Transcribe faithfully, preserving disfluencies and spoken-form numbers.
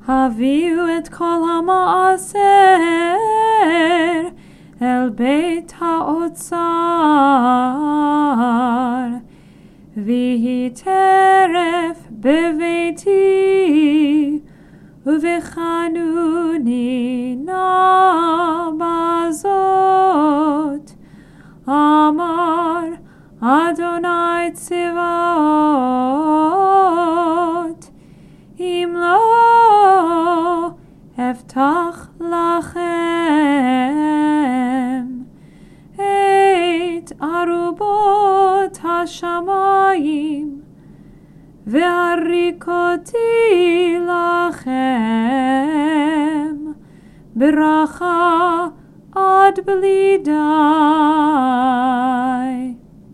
הביאו את כל המעשר אל בית האוצר, ויהי טרף בביתי, ובחנוני נא בזאת, אמר אדוני צבאות, אם לא אפתח לכם את ארובות השמיים, והריקותי לכם ברכה עד בלי די.